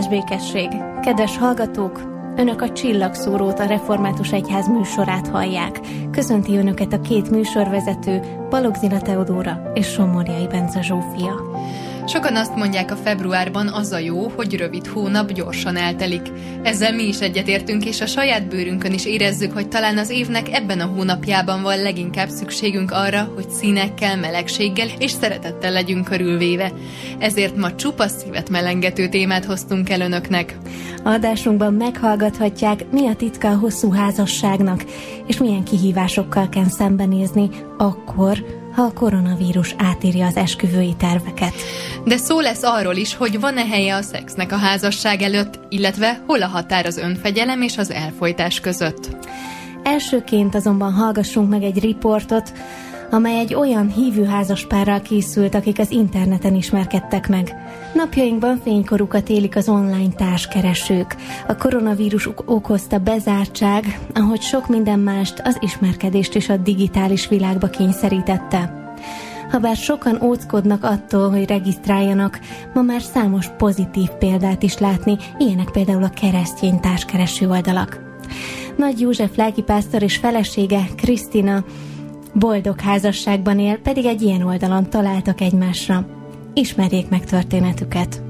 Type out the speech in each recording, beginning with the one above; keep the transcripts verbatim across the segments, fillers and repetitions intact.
békesség! Kedves hallgatók! Önök a Csillagszórót, a Református Egyház műsorát hallják. Köszönti Önöket a két műsorvezető, Balogh Zila Teodóra és Somorjai Bence Zsófia. Sokan azt mondják, a februárban az a jó, hogy rövid hónap gyorsan eltelik. Ezzel mi is egyetértünk, és a saját bőrünkön is érezzük, hogy talán az évnek ebben a hónapjában van leginkább szükségünk arra, hogy színekkel, melegséggel és szeretettel legyünk körülvéve. Ezért ma csupa szívet melengető témát hoztunk el Önöknek. Adásunkban meghallgathatják, mi a titka a hosszú házasságnak, és milyen kihívásokkal kell szembenézni akkor, ha a koronavírus átírja az esküvői terveket. De szó lesz arról is, hogy van-e helye a szexnek a házasság előtt, illetve hol a határ az önfegyelem és az elfojtás között. Elsőként azonban hallgassunk meg egy riportot, amely egy olyan hívő házaspárral készült, akik az interneten ismerkedtek meg. Napjainkban fénykorukat élik az online társkeresők. A koronavírus okozta bezártság, ahogy sok minden mást, az ismerkedést is a digitális világba kényszerítette. Habár sokan óckodnak attól, hogy regisztráljanak, ma már számos pozitív példát is látni, ilyenek például a keresztény társkereső oldalak. Nagy József lelkipásztor és felesége, Krisztina, boldog házasságban él, pedig egy ilyen oldalon találtak egymásra. Ismerjék meg történetüket.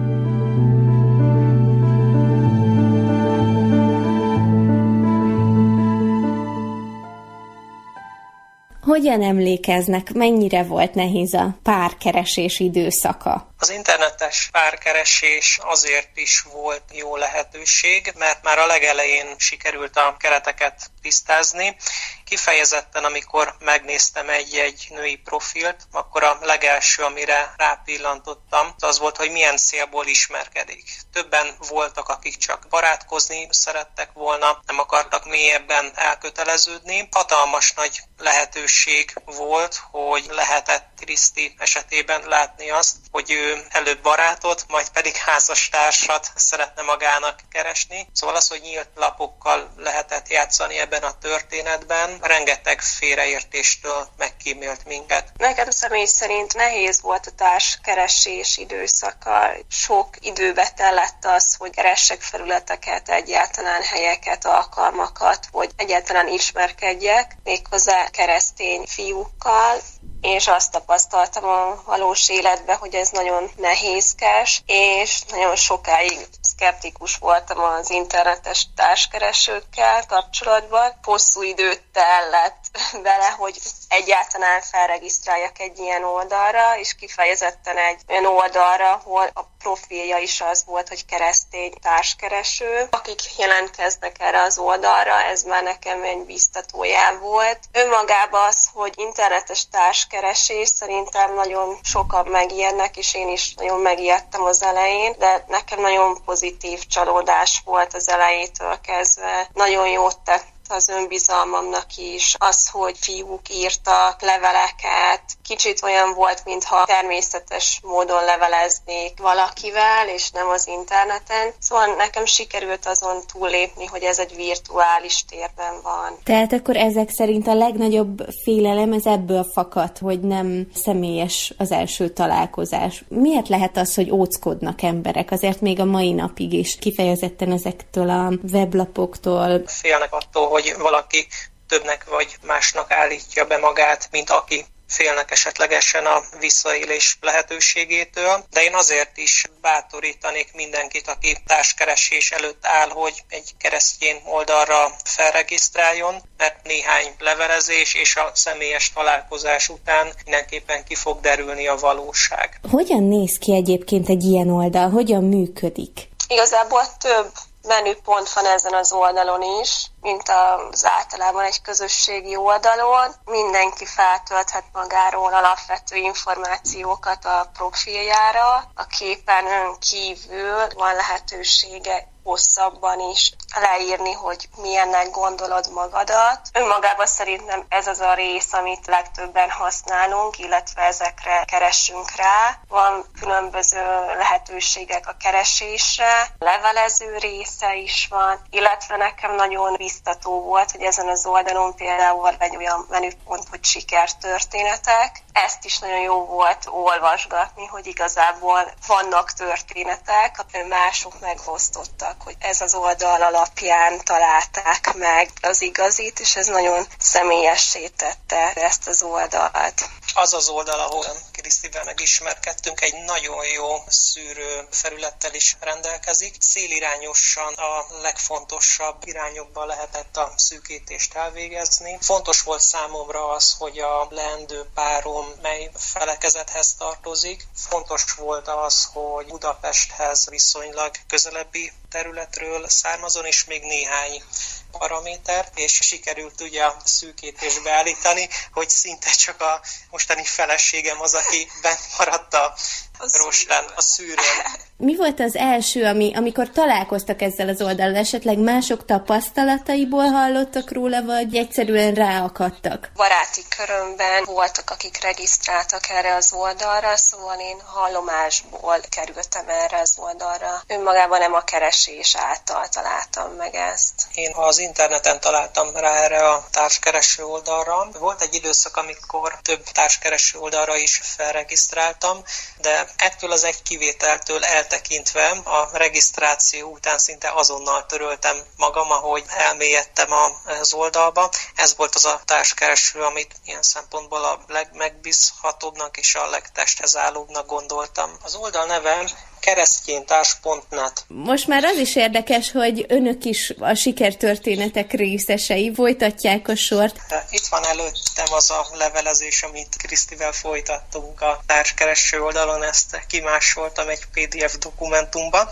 Hogyan emlékeznek, mennyire volt nehéz a párkeresés időszaka? Az internetes párkeresés azért is volt jó lehetőség, mert már a legelején sikerült a kereteket tisztázni. Kifejezetten, amikor megnéztem egy-egy női profilt, akkor a legelső, amire rápillantottam, az volt, hogy milyen célból ismerkedik. Többen voltak, akik csak barátkozni szerettek volna, nem akartak mélyebben elköteleződni. Hatalmas nagy lehetőség volt, hogy lehetett Kriszti esetében látni azt, hogy ő előbb barátot, majd pedig házastársat szeretne magának keresni. Szóval az, hogy nyílt lapokkal lehetett játszani ebben a történetben, rengeteg félreértéstől megkímélt minket. Nekem személy szerint nehéz volt a társkeresés időszaka. Sok időbe tellett az, hogy keressek felületeket, egyáltalán helyeket, alkalmakat, hogy egyáltalán ismerkedjek, méghozzá keresztény fiúkkal, és azt tapasztaltam a valós életben, hogy ez nagyon nehézkes, és nagyon sokáig szkeptikus voltam az internetes társkeresőkkel kapcsolatban. Hosszú időt tellett vele, hogy egyáltalán felregisztráljak egy ilyen oldalra, és kifejezetten egy olyan oldalra, ahol a profilja is az volt, hogy keresztény társkereső. Akik jelentkeznek erre az oldalra, ez már nekem egy biztatójá volt. Önmagában az, hogy internetes társkeresés, szerintem nagyon sokan megijednek, és én is nagyon megijedtem az elején, de nekem nagyon pozitív csalódás volt az elejétől kezdve. Nagyon jót tett az önbizalmamnak is, az, hogy fiúk írtak leveleket, kicsit olyan volt, mintha természetes módon leveleznék valakivel, és nem az interneten. Szóval nekem sikerült azon túllépni, hogy ez egy virtuális térben van. Tehát akkor ezek szerint a legnagyobb félelem ez ebből fakad, hogy nem személyes az első találkozás. Miért lehet az, hogy óckodnak emberek? Azért még a mai napig is kifejezetten ezektől a weblapoktól. Félnek attól, hogy valaki többnek vagy másnak állítja be magát, mint aki. Félnek esetlegesen a visszaélés lehetőségétől, de én azért is bátorítanék mindenkit, aki társkeresés előtt áll, hogy egy keresztény oldalra felregisztráljon, mert néhány levelezés és a személyes találkozás után mindenképpen ki fog derülni a valóság. Hogyan néz ki egyébként egy ilyen oldal? Hogyan működik? Igazából több menüpont van ezen az oldalon is, mint az általában egy közösségi oldalon. Mindenki feltölthet magáról alapvető információkat a profiljára. A képen kívül van lehetősége hosszabban is leírni, hogy milyennek gondolod magadat. Önmagában szerintem ez az a rész, amit legtöbben használunk, illetve ezekre keressünk rá. Van különböző lehetőségek a keresésre, levelező része is van, illetve nekem nagyon biztató volt, hogy ezen az oldalon például van egy olyan menüpont, hogy sikertörténetek. Ezt is nagyon jó volt olvasgatni, hogy igazából vannak történetek, mások megosztottak, hogy ez az oldal alapján találták meg az igazit, és ez nagyon személyessé tette ezt az oldalt. Az az oldal, ahol Krisztivel megismerkedtünk, egy nagyon jó szűrő felülettel is rendelkezik. Célirányosan a legfontosabb irányokban lehetett a szűkítést elvégezni. Fontos volt számomra az, hogy a leendő párom mely felekezethez tartozik. Fontos volt az, hogy Budapesthez viszonylag közelebbi területről származon, és még néhány paramétert, és sikerült ugye a szűkítésbe állítani, hogy szinte csak a mostani feleségem az, aki bent maradt a rostán, a szűrőn. Mi volt az első, ami, amikor találkoztak ezzel az oldallal? Esetleg mások tapasztalataiból hallottak róla, vagy egyszerűen ráakadtak? Baráti körömben voltak, akik regisztráltak erre az oldalra, szóval én hallomásból kerültem erre az oldalra. Önmagában nem a keresés által találtam meg ezt. Én az interneten találtam rá erre a társkereső oldalra. Volt egy időszak, amikor több társkereső oldalra is felregisztráltam, de ettől az egy kivételtől eltekintve a regisztráció után szinte azonnal töröltem magam, ahogy elmélyedtem az oldalba. Ez volt az a társkereső, amit ilyen szempontból a legmegbízhatóbbnak és a legtesthez állóbbnak gondoltam. Az oldal neve kereszténytárs pont net. Most már az is érdekes, hogy önök is a sikertörténetek részesei, folytatják a sort. Itt van előttem az a levelezés, amit Krisztivel folytattunk a társkereső oldalon, ezt kimásoltam egy pé dé ef dokumentumba.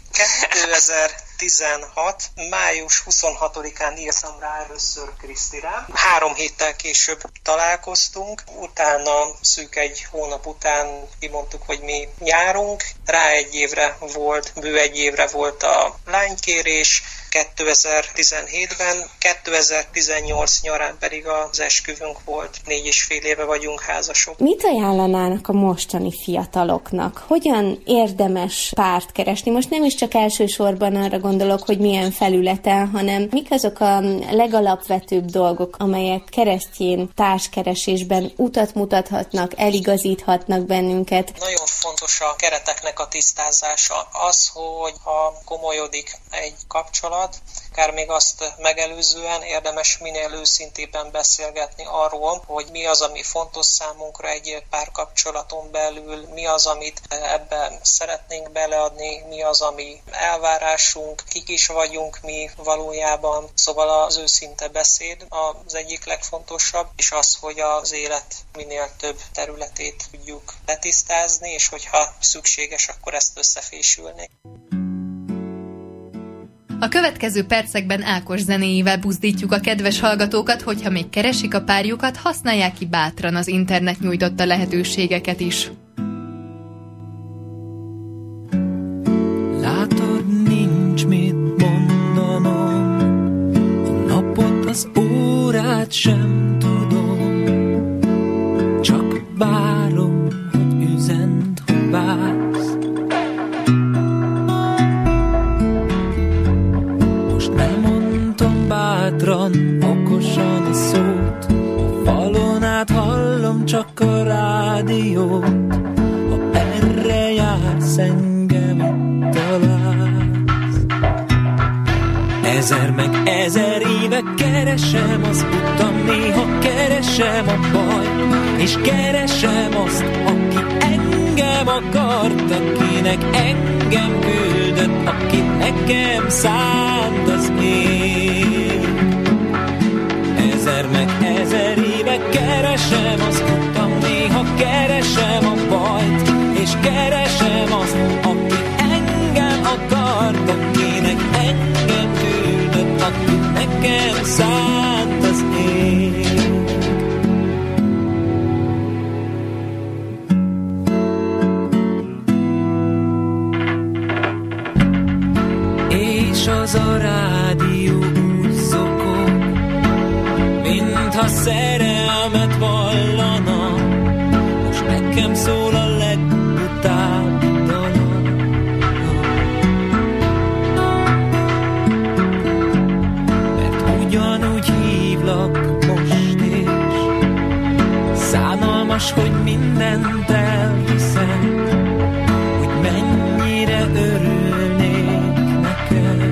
kétezer-tizenhat. május huszonhatodikán írtam rá először Krisztire. Három héttel később találkoztunk, utána szűk egy hónap után kimondtuk, hogy mi járunk. Rá egy évre volt, bő egy évre volt a lánykérés, kétezer-tizenhétben, kétezer-tizennyolc nyarán pedig az esküvünk volt. Négy és fél éve vagyunk házasok. Mit ajánlanának a mostani fiataloknak? Hogyan érdemes párt keresni? Most nem is csak elsősorban arra gondolok, hogy milyen felületen, hanem mik azok a legalapvetőbb dolgok, amelyek keresztény társkeresésben utat mutathatnak, eligazíthatnak bennünket? Nagyon fontos a kereteknek a tisztázása. Az, hogy ha komolyodik egy kapcsolat, akár még azt megelőzően érdemes minél őszintében beszélgetni arról, hogy mi az, ami fontos számunkra egy párkapcsolaton belül, mi az, amit ebben szeretnénk beleadni, mi az, ami elvárásunk, kik is vagyunk mi valójában. Szóval az őszinte beszéd az egyik legfontosabb, és az, hogy az élet minél több területét tudjuk letisztázni, és hogyha szükséges, akkor ezt összefésülni. A következő percekben Ákos zenéjével buzdítjuk a kedves hallgatókat, hogyha még keresik a párjukat, használják ki bátran az internet nyújtotta lehetőségeket is. Látod, nincs mit mondanom, a napot, az órát sem tudom, csak várom, hogy üzent, hogy vársz. Bátran, okosan a szót, a falon át hallom csak a rádiót. Ha erre jársz, engem itt találsz. Ezer meg ezer éve keresem az utam, néha keresem a bajt, és keresem azt, aki engem akart, akinek engem küldött, aki nekem szánt az ég. Ezer meg ezer éve keresem az utam, néha keresem a bajt, és keresem azt, aki engem akart, akinek engem küldött, aki nekem szánt az ég. Én az a rádió úgy zokog, mintha szerelmet vallana, most nekem szól a legbutább dala. Mert ugyanúgy hívlak most is, szánalmas, hogy mindent elhiszek, hogy mennyire örülnék neked.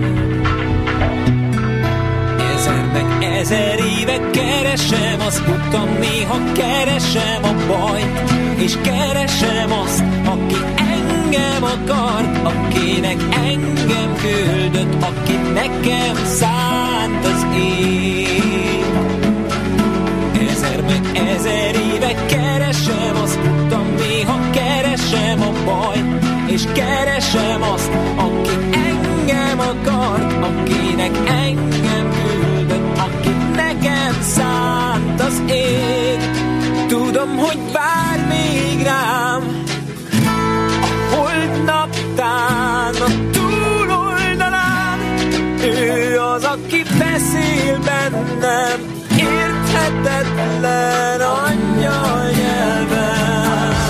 Ezer meg ezer éve keresem, azt futam, néha keresem a bajt, és keresem azt, aki engem akart, akinek engem küldött, akit nekem szánt az ég. Ezer meg ezer éve keresem, azt futam, néha keresem a bajt, és keresem azt, aki engem akart, akinek engem küldött, akit nekem szánt az ég. Tudom, hogy vár még rám a holdnaptán, a túloldalán. Ő az, aki beszél bennem érthetetlen angyalnyelven.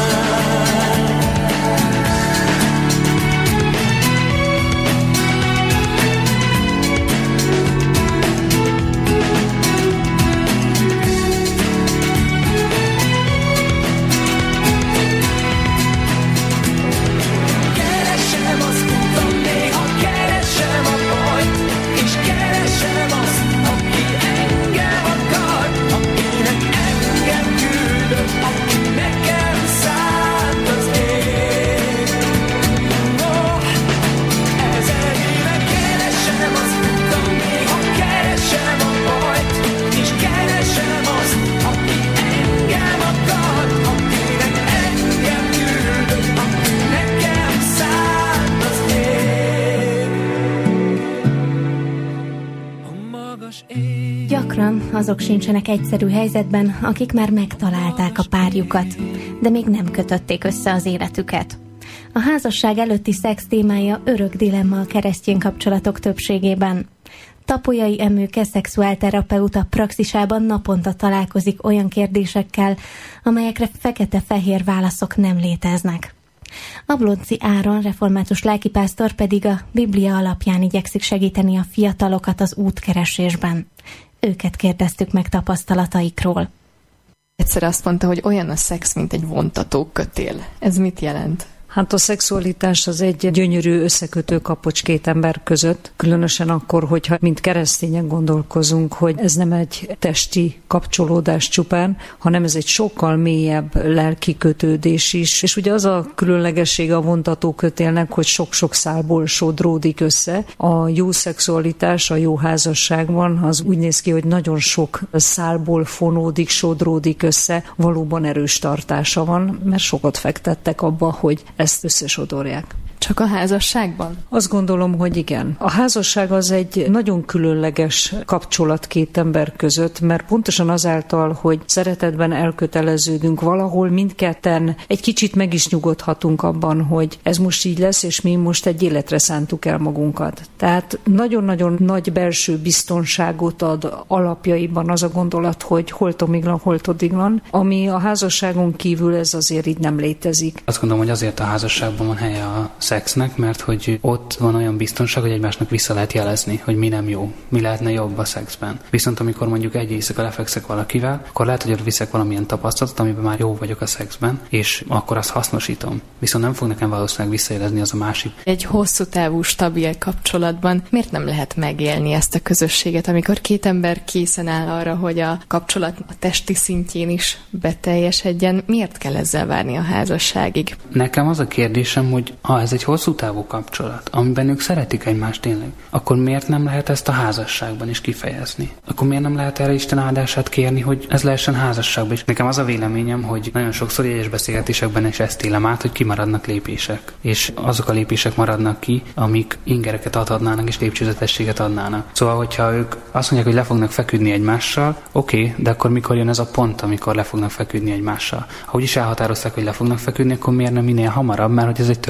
Gyakran azok sincsenek egyszerű helyzetben, akik már megtalálták a párjukat, de még nem kötötték össze az életüket. A házasság előtti szex témája örök dilemma a keresztény kapcsolatok többségében. Tapolyai Emőke szexuálterapeuta praxisában naponta találkozik olyan kérdésekkel, amelyekre fekete-fehér válaszok nem léteznek. Ablonci Áron református lelkipásztor pedig a Biblia alapján igyekszik segíteni a fiatalokat az útkeresésben. Őket kérdeztük meg tapasztalataikról. Egyszer azt mondta, hogy olyan a szex, mint egy vontató kötél. Ez mit jelent? Hát a szexualitás az egy gyönyörű összekötő kapocs két ember között, különösen akkor, hogyha mint keresztények gondolkozunk, hogy ez nem egy testi kapcsolódás csupán, hanem ez egy sokkal mélyebb lelki kötődés is. És ugye az a különlegessége a vontató kötélnek, hogy sok-sok szálból sodródik össze. A jó szexualitás, a jó házasságban az úgy néz ki, hogy nagyon sok szálból fonódik, sodródik össze, valóban erős tartása van, mert sokat fektettek abba, hogy ezt összesodorják. Csak a házasságban? Azt gondolom, hogy igen. A házasság az egy nagyon különleges kapcsolat két ember között, mert pontosan azáltal, hogy szeretetben elköteleződünk valahol, mindketten egy kicsit meg is nyugodhatunk abban, hogy ez most így lesz, és mi most egy életre szántuk el magunkat. Tehát nagyon-nagyon nagy belső biztonságot ad alapjaiban az a gondolat, hogy holtomiglan, holtodiglan, ami a házasságon kívül ez azért így nem létezik. Azt gondolom, hogy azért a házasságban van helye a szexnek, mert hogy ott van olyan biztonság, hogy egymásnak vissza lehet jelezni, hogy mi nem jó, mi lehetne jobb a szexben. Viszont amikor mondjuk egy éjszaka lefekszek valakivel, akkor lehet, hogy ott viszek valamilyen tapasztalatot, amiben már jó vagyok a szexben, és akkor azt hasznosítom. Viszont nem fog nekem valószínűleg visszajelezni az a másik. Egy hosszú távú, stabil kapcsolatban miért nem lehet megélni ezt a közösséget, amikor két ember készen áll arra, hogy a kapcsolat a testi szintjén is beteljesedjen? Miért kell ezzel várni a házasságig? Nekem az a kérdésem, hogy ha ez egy hosszú távú kapcsolat, amiben ők szeretik egymást tényleg, akkor miért nem lehet ezt a házasságban is kifejezni? Akkor miért nem lehet erre Isten áldását kérni, hogy ez lehessen házasságban is? Nekem az a véleményem, hogy nagyon sokszor egyes beszélgetésekben is ezt élem át, hogy kimaradnak lépések. És azok a lépések maradnak ki, amik ingereket adhatnának és lépcsőzetességet adnának. Szóval, hogyha ők azt mondják, hogy le fognak feküdni egymással, oké, okay, de akkor mikor jön ez a pont, amikor le fognak feküdni egymással? Ha úgyis elhatározták, hogy le fognak feküdni, akkor miért nem minél hamarabb, mert hogy ez egy tök jó dolog.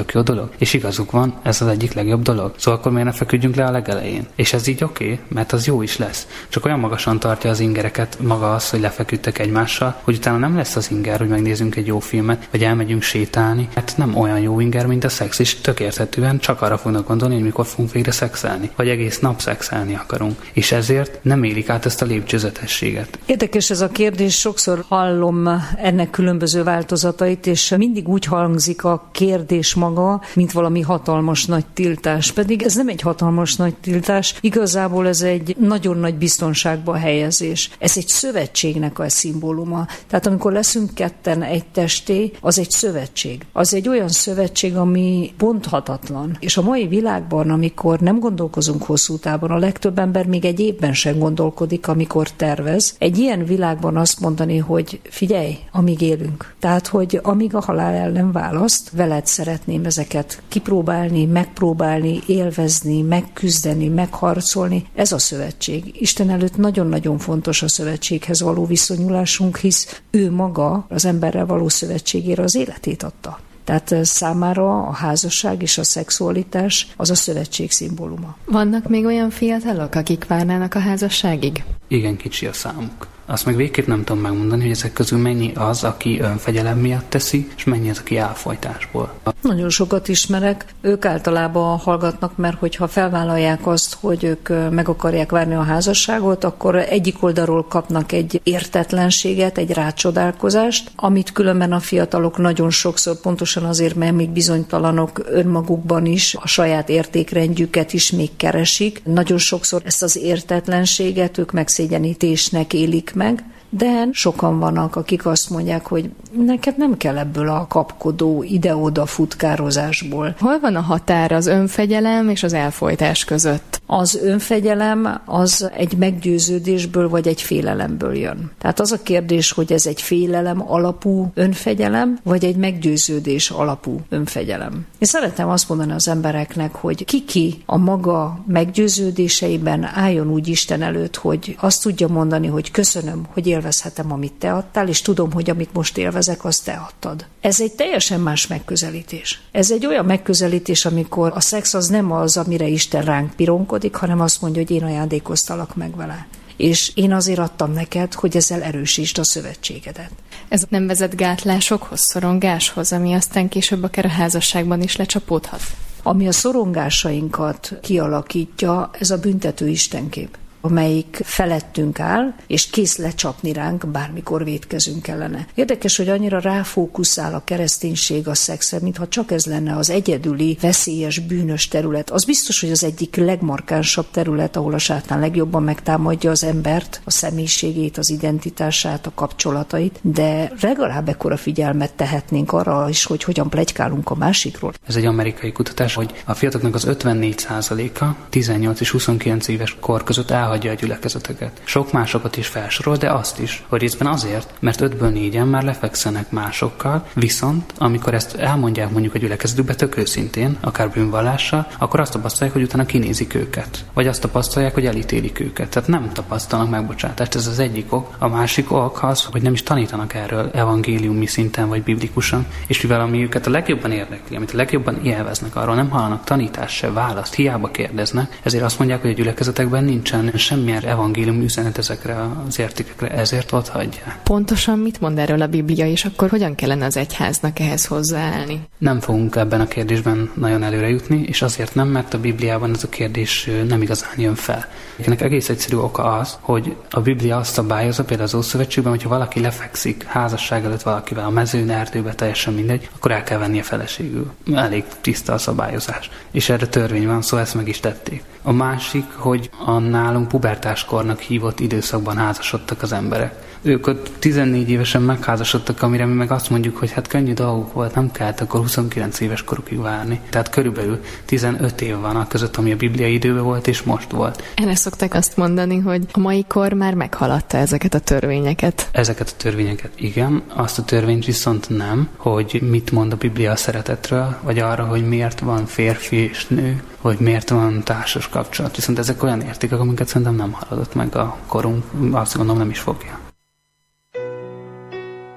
dolog. És igazuk van, ez az egyik legjobb dolog. Szóval akkor miért ne feküdjünk le a legelején? És ez így oké, okay, mert az jó is lesz. Csak olyan magasan tartja az ingereket maga az, hogy lefeküdtek egymással, hogy utána nem lesz az inger, hogy megnézzünk egy jó filmet, vagy elmegyünk sétálni, mert nem olyan jó inger, mint a szex, és tök érthetően csak arra fognak gondolni, hogy mikor fogunk végre szexelni, vagy egész nap szexelni akarunk. És ezért nem élik át ezt a lépcsőzetességet. Érdekes ez a kérdés, sokszor hallom ennek különböző változatait, és mindig úgy hangzik a kérdés maga, mint valami hatalmas nagy tiltás. Pedig ez nem egy hatalmas nagy tiltás, igazából ez egy nagyon nagy biztonságba helyezés. Ez egy szövetségnek a szimbóluma. Tehát amikor leszünk ketten egy testé, az egy szövetség. Az egy olyan szövetség, ami bonthatatlan. És a mai világban, amikor nem gondolkozunk hosszú távon, a legtöbb ember még egy évben sem gondolkodik, amikor tervez. Egy ilyen világban azt mondani, hogy figyelj, amíg élünk. Tehát, hogy amíg a halál el nem választ, veled szeretném ezeket kipróbálni, megpróbálni, élvezni, megküzdeni, megharcolni. Ez a szövetség. Isten előtt nagyon-nagyon fontos a szövetséghez való viszonyulásunk, hisz ő maga az emberrel való szövetségére az életét adta. Tehát számára a házasság és a szexualitás az a szövetség szimbóluma. Vannak még olyan fiatalok, akik várnának a házasságig? Igen, kicsi a számuk. Azt meg végképp nem tudom megmondani, hogy ezek közül mennyi az, aki önfegyelem miatt teszi, és mennyi az, aki elfojtásból. Nagyon sokat ismerek. Ők általában hallgatnak, mert hogyha felvállalják azt, hogy ők meg akarják várni a házasságot, akkor egyik oldalról kapnak egy értetlenséget, egy rácsodálkozást, amit különben a fiatalok nagyon sokszor pontosan azért, mert még bizonytalanok önmagukban is, a saját értékrendjüket is még keresik. Nagyon sokszor ezt az értetlenséget ők megszégyenítésnek élik meg, de sokan vannak, akik azt mondják, hogy neked nem kell ebből a kapkodó, ide-oda futkározásból. Hol van a határ az önfegyelem és az elfojtás között? Az önfegyelem az egy meggyőződésből vagy egy félelemből jön. Tehát az a kérdés, hogy ez egy félelem alapú önfegyelem, vagy egy meggyőződés alapú önfegyelem. Én szeretem azt mondani az embereknek, hogy ki-ki a maga meggyőződéseiben álljon úgy Isten előtt, hogy azt tudja mondani, hogy köszönöm, hogy élvezhetem, amit te adtál, és tudom, hogy amit most élvezek, azt te adtad. Ez egy teljesen más megközelítés. Ez egy olyan megközelítés, amikor a szex az nem az, amire Isten ránk pironkodik, hanem azt mondja, hogy én ajándékoztalak meg vele. És én azért adtam neked, hogy ezzel erősítsd a szövetségedet. Ez nem vezet gátlásokhoz, szorongáshoz, ami aztán később akár a házasságban is lecsapódhat? Ami a szorongásainkat kialakítja, ez a büntető istenkép, amelyik felettünk áll, és kész lecsapni ránk, bármikor vétkezünk ellene. Érdekes, hogy annyira ráfókuszál a kereszténység a szexre, mintha csak ez lenne az egyedüli, veszélyes, bűnös terület. Az biztos, hogy az egyik legmarkánsabb terület, ahol a sátán legjobban megtámadja az embert, a személyiségét, az identitását, a kapcsolatait, de legalább ekkora figyelmet tehetnénk arra is, hogy hogyan pletykálunk a másikról. Ez egy amerikai kutatás, hogy a fiataloknak az ötvennégy százaléka tizennyolc és huszonkilenc éves kor között elhagyja a gyülekezeteket. Sok másokat is felsorol, de azt is, hogy részben azért, mert ötből négyen már lefekszenek másokkal, viszont amikor ezt elmondják mondjuk a gyülekezetükbe tök őszintén, akár bűnvallással, akkor azt tapasztalják, hogy utána kinézik őket. Vagy azt tapasztalják, hogy elítélik őket. Tehát nem tapasztalnak megbocsátást, ez az egyik ok. A másik ok az, hogy nem is tanítanak erről evangéliumi szinten vagy biblikusan, és mivel ami őket a legjobban érdekli, amit a legjobban élveznek, arról nem hallanak tanítást se, választ, hiába kérdeznek, ezért azt mondják, hogy a gyülekezetekben nincsen semmilyen evangélium üzenet ezekre az értékekre, ezért ott hagyják. Pontosan mit mond erről a Biblia, és akkor hogyan kellene az egyháznak ehhez hozzáállni? Nem fogunk ebben a kérdésben nagyon előre jutni, és azért nem, mert a Bibliában ez a kérdés nem igazán jön fel. Ennek egész egyszerű oka az, hogy a Biblia azt szabályozza, például az Ószövetségben, hogyha valaki lefekszik házasság előtt valakivel a mezőn, erdőben, teljesen mindegy, akkor el kell vennie feleségül. Elég tiszta a szabályozás. És erre törvény van, szóval ezt meg is tették. A másik, hogy a nálunk pubertáskornak hívott időszakban házasodtak az emberek. Ők ott tizennégy évesen megházasodtak, amire mi meg azt mondjuk, hogy hát könnyű dolguk volt, nem kellett akkor huszonkilenc éves korukig várni. Tehát körülbelül tizenöt év van a között, ami a bibliai időben volt, és most volt. Erre szokták azt mondani, hogy a mai kor már meghaladta ezeket a törvényeket. Ezeket a törvényeket igen, azt a törvényt viszont nem, hogy mit mond a Biblia a szeretetről, vagy arra, hogy miért van férfi és nő, hogy miért van társas kapcsolat. Viszont ezek olyan értékek, amiket szerintem nem haladott meg a korunk, azt gondolom nem is fogja.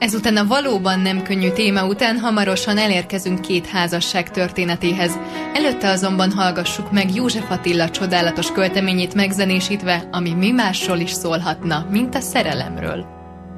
Ezután a valóban nem könnyű téma után hamarosan elérkezünk két házasság történetéhez. Előtte azonban hallgassuk meg József Attila csodálatos költeményét megzenésítve, ami mi másról is szólhatna, mint a szerelemről.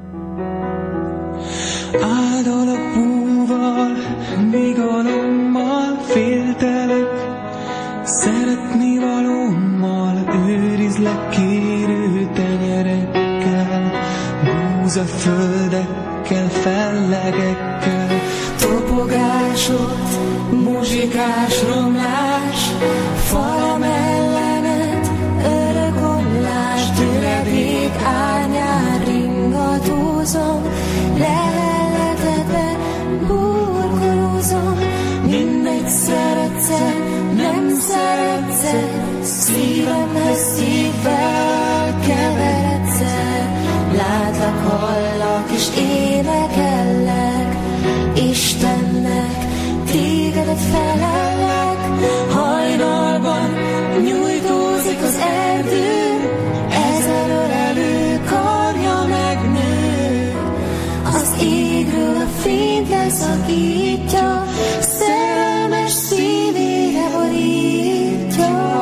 Áldalak búval, vigalommal, féltelek, szeretni valómmal, őrizlek kérő tenyerekkel, búzaföldekkel, fellegekkel. Topogásot, muzsikás romlás, falam ellenet, örök omlás, töredék árnyán ringatózom, leheletetve burkolózom, mindegy szeretsz-e, nem szeretsz-e, szívemhez szívvel keveredsz-e, látlak, hallak és énekellek, Istennek tégedet felellek, hajnalban nyújtózik az erdő, ezer ölelő karja megnő, az égről a fényt leszakítja, szerelmes szívére borítja.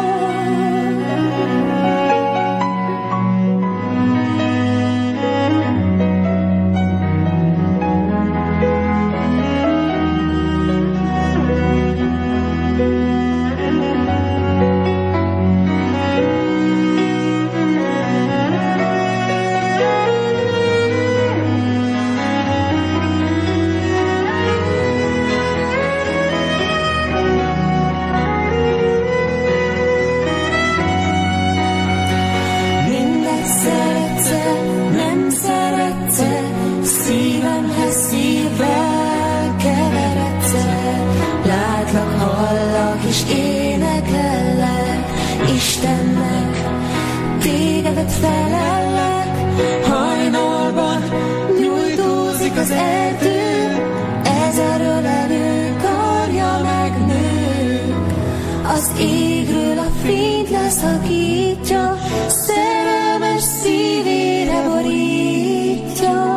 Istennek tégedet felellek, hajnalban nyújtózik az erdő, ezer ölelő karja megnő, az égről a fényt leszakítja, szerelmes szívére borítja.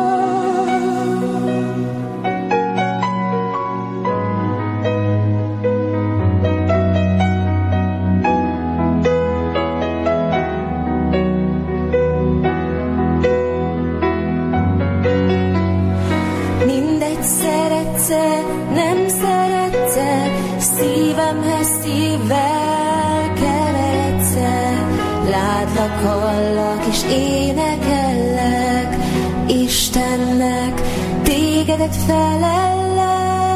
Nem szeretsz-e, szívemhez szívvel keveredsz-e, látlak, hallak és énekellek, Istennek tégedet felellek.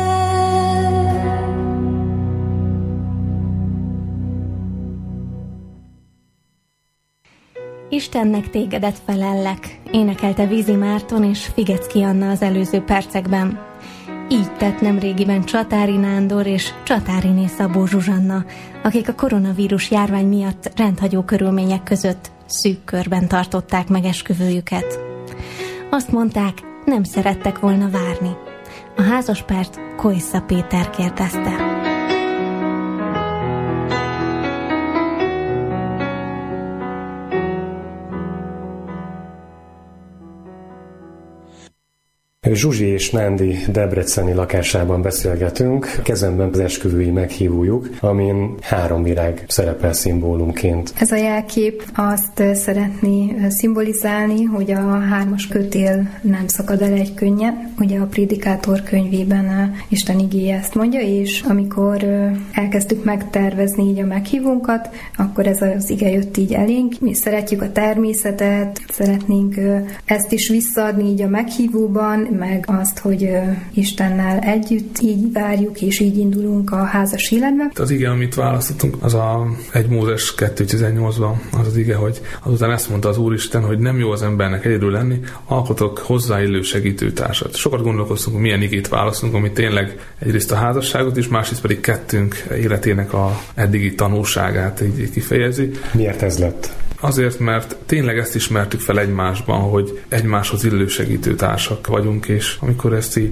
Istennek tégedet felellek, énekelte Vizi Márton és Figecki Anna az előző percekben. Így tett nemrégiben Csatári Nándor és Csatáriné Szabó Zsuzsanna, akik a koronavírus járvány miatt rendhagyó körülmények között szűk körben tartották meg esküvőjüket. Azt mondták, nem szerettek volna várni. A házaspárt Kojsza Péter kérdezte. Zsuzsi és Nándi debreceni lakásában beszélgetünk, kezemben az esküvői meghívójuk, amin három virág szerepel szimbólumként. Ez a jelkép azt szeretné szimbolizálni, hogy a hármas kötél nem szakad el egy könnyen. Ugye a Prédikátor könyvében Isten igéje ezt mondja, és amikor elkezdtük megtervezni így a meghívónkat, akkor ez az ige jött így elénk. Mi szeretjük a természetet, szeretnénk ezt is visszaadni így a meghívóban, meg azt, hogy Istennel együtt így várjuk, és így indulunk a házas életbe. Az ige, amit választottunk, az a egy Mózes kettő tizennyolcban az az ige, hogy azután ezt mondta az Úristen, hogy nem jó az embernek egyedül lenni, alkotok hozzáillő segítőtársat. Sokat gondolkoztunk, hogy milyen igét választunk, ami tényleg egyrészt a házasságot is, másrészt pedig kettőnk életének a eddigi tanulságát így kifejezi. Miért ez lett? Azért, mert tényleg ezt ismertük fel egymásban, hogy egymáshoz illő segítő társak vagyunk, és amikor ezt így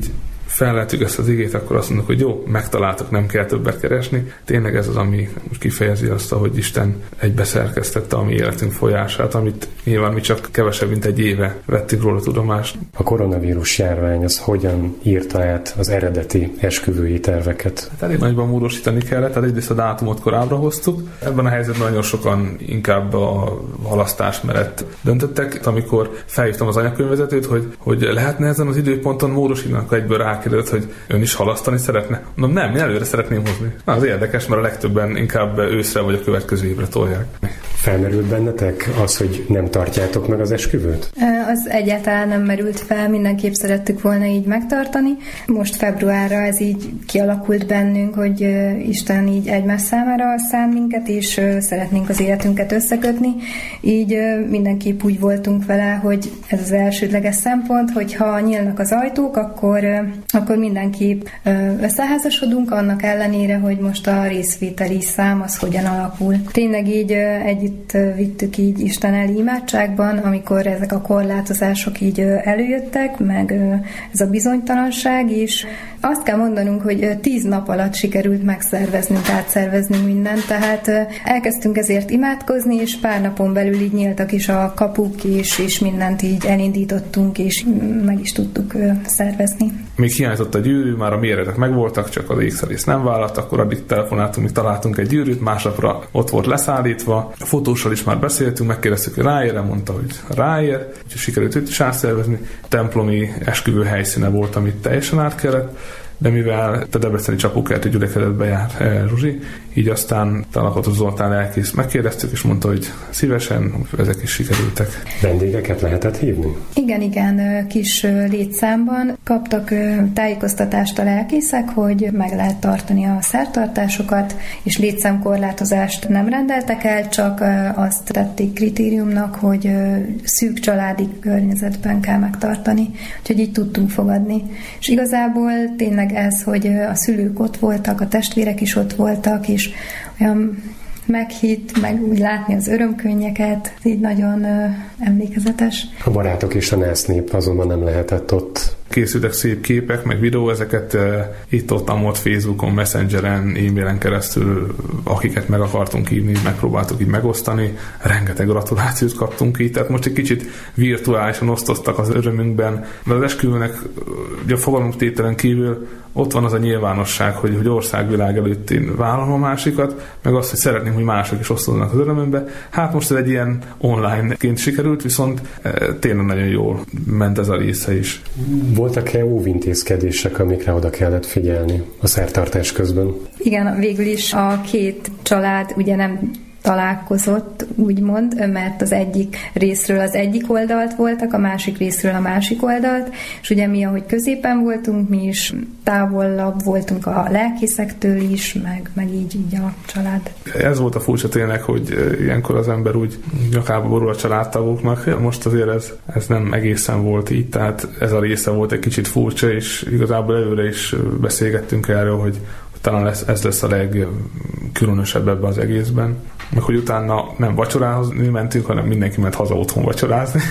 fellettük ezt az igét, akkor azt mondjuk, hogy jó, megtaláltak, nem kell többet keresni. Tényleg ez az, ami most kifejezi azt, hogy Isten egybeszerkesztette a mi életünk folyását, amit nyilván mi csak kevesebb, mint egy éve vettük róla tudomást. A koronavírus járvány az hogyan írta át az eredeti esküvői terveket? Hát elég nagyban módosítani kellett, tehát egyrészt a dátumot korábbra hoztuk. Ebben a helyzetben nagyon sokan inkább a halasztás mellett döntöttek. Amikor felhívtam az anyakönyvvezetőt, hogy, hogy lehetne ezen az időponton módosítani, akkor egyből rákérdezett, hogy ön is halasztani szeretne. Mondom, nem, én előre szeretném hozni. Na, az érdekes, mert a legtöbben inkább őszre vagy a következő évre tolják. Felmerült bennetek az, hogy nem tartjátok meg az esküvőt? Az egyáltalán nem merült fel, mindenképp szerettük volna így megtartani. Most februárra ez így kialakult bennünk, hogy Isten így egymás számára szán minket, és szeretnénk az életünket összekötni. Így mindenképp úgy voltunk vele, hogy ez az elsődleges szempont, hogy ha nyílnak az ajtók, akkor, akkor mindenképp összeházasodunk, annak ellenére, hogy most a részvételi szám az hogyan alakul. Tényleg így együtt vittük így Isten elé imádságban, amikor ezek a korlátozások így előjöttek, meg ez a bizonytalanság, és azt kell mondanunk, hogy tíz nap alatt sikerült megszerveznünk, átszerveznünk mindent, tehát elkezdtünk ezért imádkozni, és pár napon belül így nyíltak is a kapuk, és, és mindent így elindítottunk, és meg is tudtuk szervezni. Még hiányzott a gyűrű, már a méretek megvoltak, csak az ékszerész nem vállalt, akkor addig telefonáltunk, még találtunk egy gyűrűt, másnapra ott volt leszállítva. A fotóssal is már beszéltünk, megkérdeztük, hogy ráér, mondta, hogy ráér, úgyhogy sikerült őt is átszervezni. Templomi esküvő helyszíne volt, amit teljesen át kellett, de mivel a debreceni csapókerti gyülekezetbe jár Zsuzsi, így aztán Talakotos Zoltán lelkész megkérdeztük, és mondta, hogy szívesen, ezek is sikerültek. Vendégeket lehetett hívni? Igen, igen, kis létszámban kaptak tájékoztatást a lelkészek, hogy meg lehet tartani a szertartásokat, és létszámkorlátozást nem rendeltek el, csak azt tették kritériumnak, hogy szűk családi környezetben kell megtartani, úgyhogy így tudtunk fogadni. És igazából tényleg ez, hogy a szülők ott voltak, a testvérek is ott voltak, és olyan meghitt, meg úgy látni az örömkönnyeket, így nagyon uh, emlékezetes. A barátok és a násznép azonban nem lehetett ott. Készültek szép képek, meg videó, ezeket uh, itt-ott amott Facebookon, Messengeren, e-mailen keresztül, akiket meg akartunk hívni, megpróbáltuk így megosztani. Rengeteg gratulációt kaptunk így, tehát most egy kicsit virtuálisan osztoztak az örömünkben, mert az esküvőnek ugye a fogalomtételen kívül ott van az a nyilvánosság, hogy, hogy országvilág előtt én vállalom a másikat, meg azt, hogy szeretném, hogy mások is osztoznak az örömömbe. Hát most ez egy ilyen online-ként sikerült, viszont e, tényleg nagyon jól ment ez a része is. Voltak-e óvintézkedések, amikre oda kellett figyelni a szertartás közben? Igen, végül is a két család ugye nem találkozott, úgymond, mert az egyik részről az egyik oldalt voltak, a másik részről a másik oldalt, és ugye mi, ahogy középen voltunk, mi is távolabb voltunk a lelkészektől is, meg, meg így, így a család. Ez volt a furcsa tényleg, hogy ilyenkor az ember úgy nyakába borul a családtagoknak, most azért ez, ez nem egészen volt így, tehát ez a része volt egy kicsit furcsa, és igazából előre is beszélgettünk erről, hogy talán ez, ez lesz a legkülönösebb ebben az egészben. Meg hogy utána nem vacsorához mentünk, hanem mindenki ment haza otthon vacsorázni.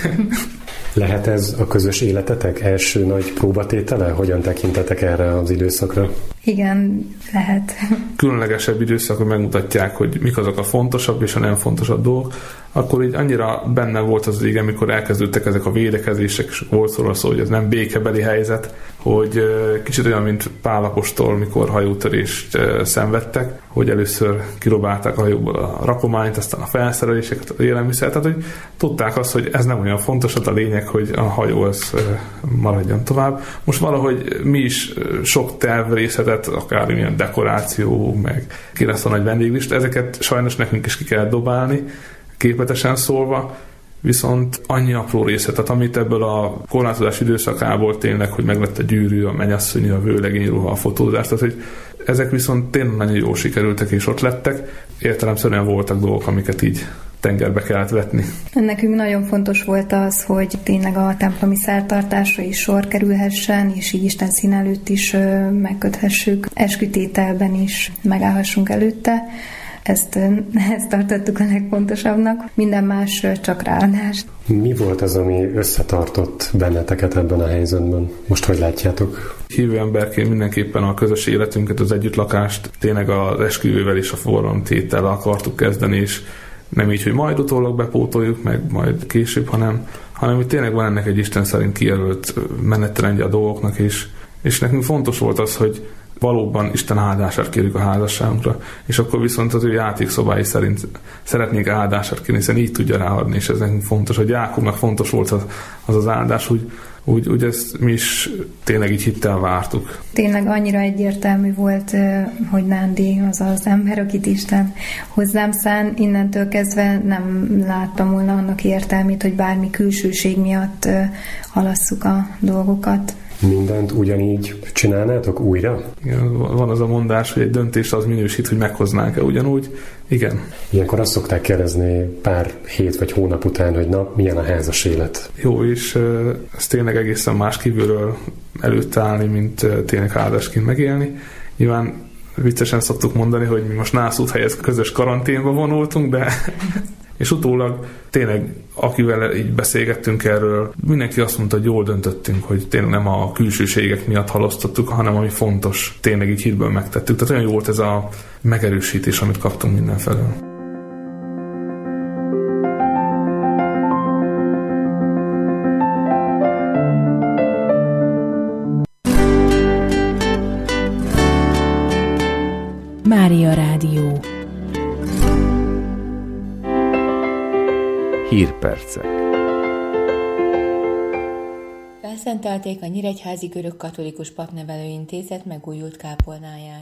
Lehet ez a közös életetek első nagy próbatétele? Hogyan tekintetek erre az időszakra? Igen, lehet. Különlegesebb időszakok megmutatják, hogy mik azok a fontosabb és a nem fontosabb dolgok. Akkor így annyira benne volt az igen, amikor elkezdődtek ezek a védekezések, és volt szóra szó, hogy ez nem békebeli helyzet, hogy kicsit olyan, mint Pál apostol, mikor hajótörést szenvedtek, hogy először kirobálták a hajóból a rakományt, aztán a felszereléseket, az élelmiszert, tehát hogy tudták azt, hogy ez nem olyan fontos, a lényeg, hogy a hajó az maradjon tovább. Most valahogy mi is sok tervrészetet, akár ilyen dekoráció, meg ki lesz a nagy vendéglista, ezeket sajnos nekünk is ki kell dobálni, képletesen szólva, viszont annyi apró részletet, amit ebből a korlátozás időszakából tényleg, hogy meglett a gyűrű, a mennyasszonyi, a vőlegényruha, a fotózás, tehát hogy ezek viszont tényleg nagyon jól sikerültek és ott lettek. Értelemszerűen voltak dolgok, amiket így tengerbe kellett vetni. Nekünk nagyon fontos volt az, hogy tényleg a templomi szertartásra is sor kerülhessen, és így Isten szín előtt is megköthessük, eskütételben is megállhassunk előtte. ezt, ezt tartottuk a legfontosabbnak, minden más csak ráadás. Mi volt az, ami összetartott benneteket ebben a helyzetben? Most hogy látjátok? Hívő emberként mindenképpen a közös életünket, az együttlakást tényleg az esküvővel és a forromtéttel akartuk kezdeni, és nem így, hogy majd utólag bepótoljuk, meg majd később, hanem, hanem hogy tényleg van ennek egy Isten szerint kijelölt menetrendje a dolgoknak, és, és nekünk fontos volt az, hogy valóban Isten áldását kérjük a házasságunkra, és akkor viszont az ő játékszobái szerint szeretnénk áldását kérni, hiszen így tudja ráadni, és ez nekünk fontos, hogy Jákobnak fontos volt az az, az áldás, úgy, úgy, úgy ezt mi is tényleg így hittel vártuk. Tényleg annyira egyértelmű volt, hogy Nándi az az ember, akit Isten hozzám szán. Innentől kezdve nem láttam volna annak értelmét, hogy bármi külsőség miatt halasszuk a dolgokat. Mindent ugyanígy csinálnátok újra? Igen, van az a mondás, hogy egy döntést az minősít, hogy meghoznánk-e ugyanúgy. Igen. Ilyenkor azt szokták kérdezni pár hét vagy hónap után, hogy na, milyen a házas élet? Jó, és ez tényleg egészen más kívülről előtt állni, mint tényleg házasként megélni. Nyilván viccesen szoktuk mondani, hogy mi most Nászút helyett közös karanténba vonultunk, de és utólag tényleg, akivel így beszélgettünk erről, mindenki azt mondta, hogy jól döntöttünk, hogy tényleg nem a külsőségek miatt halasztottuk, hanem ami fontos, tényleg így hitből megtettük. Tehát olyan jó volt ez a megerősítés, amit kaptunk mindenfelől. Mária Rádió. Hírpercek. Felszentelték a Nyíregyházi Görög Katolikus Papnevelő Intézet megújult kápolnáját.